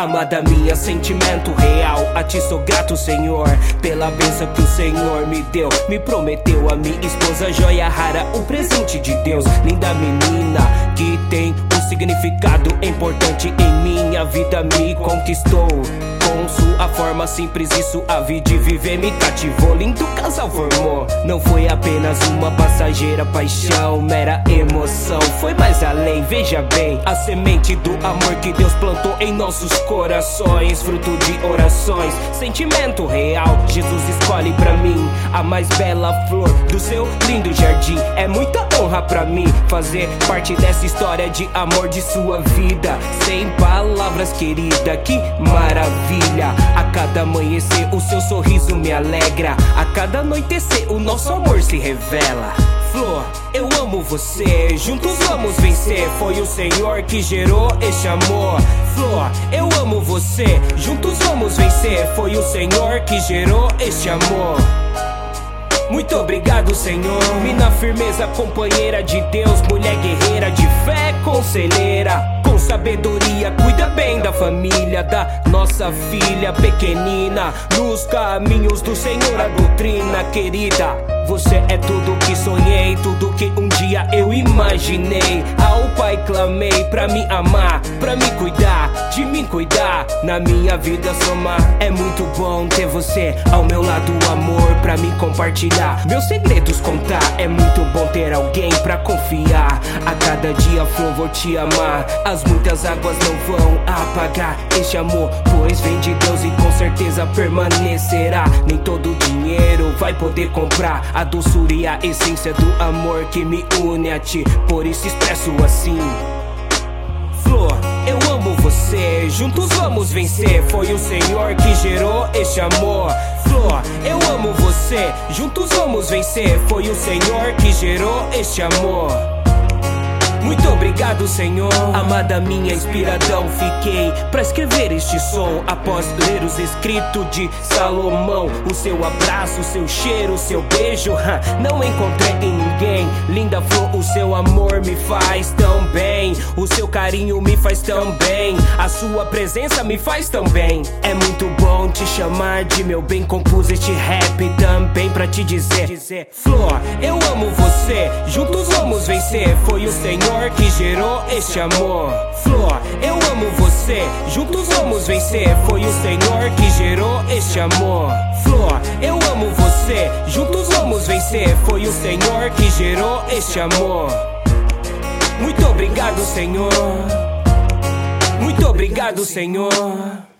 Amada minha, sentimento real, a ti sou grato, Senhor, pela bênção que o Senhor me deu. Me prometeu a minha esposa, joia rara, o presente de Deus. Linda menina que tem um significado importante em minha vida, me conquistou. Com sua forma simples e suave de viver me cativou. Lindo casal formou. Não foi apenas uma passageira paixão, mera emoção, foi mais além. Veja bem, a semente do amor que Deus plantou em nossos corações, fruto de orações, sentimento real. Jesus escolhe pra mim a mais bela flor do seu lindo jardim. É muita honra pra mim fazer parte dessa história de amor de sua vida. Sem palavras, querida, que maravilha. A cada amanhecer o seu sorriso me alegra. A cada anoitecer o nosso amor se revela. Flor, eu amo você, juntos vamos vencer. Foi o Senhor que gerou este amor. Flor, eu amo você, juntos vamos vencer. Foi o Senhor que gerou este amor. Muito obrigado, Senhor. Mina firmeza, companheira de Deus, mulher guerreira de fé, conselheira. Com sabedoria, cuida bem da família, da nossa filha pequenina. Nos caminhos do Senhor, a doutrina, querida. Você é tudo que sonhei, tudo que um dia eu imaginei. Ao Pai clamei pra me amar, pra me cuidar, de mim cuidar, na minha vida somar. É muito bom ter você ao meu lado, amor, pra me compartilhar, meus segredos contar. É muito bom ter alguém pra confiar. A cada dia, flor, vou te amar. As muitas águas não vão apagar este amor, pois vem de Deus e com certeza permanecerá. Nem todo dinheiro vai poder comprar a doçura e a essência do amor que me une a ti, por isso expresso assim. Flor, eu amo você, juntos vamos vencer. Foi o Senhor que gerou este amor. Flor, eu amo você, juntos vamos vencer. Foi o Senhor que gerou este amor. Muito obrigado, Senhor. Amada minha, inspiradão fiquei pra escrever este som. Após ler os escritos de Salomão, o seu abraço, o seu cheiro, o seu beijo, não encontrei em ninguém. Linda flor, o seu amor me faz tão bem. O seu carinho me faz tão bem. A sua presença me faz tão bem. É muito bom te chamar de meu bem. Compus este rap também pra te dizer: Flor, eu amo você, juntos vamos vencer. Foi o Senhor que gerou este amor. Flor, eu amo você, juntos vamos vencer. Foi o Senhor que gerou este amor. Flor, eu amo você, juntos vamos vencer. Foi o Senhor que gerou este amor. Muito obrigado, Senhor. Muito obrigado, Senhor.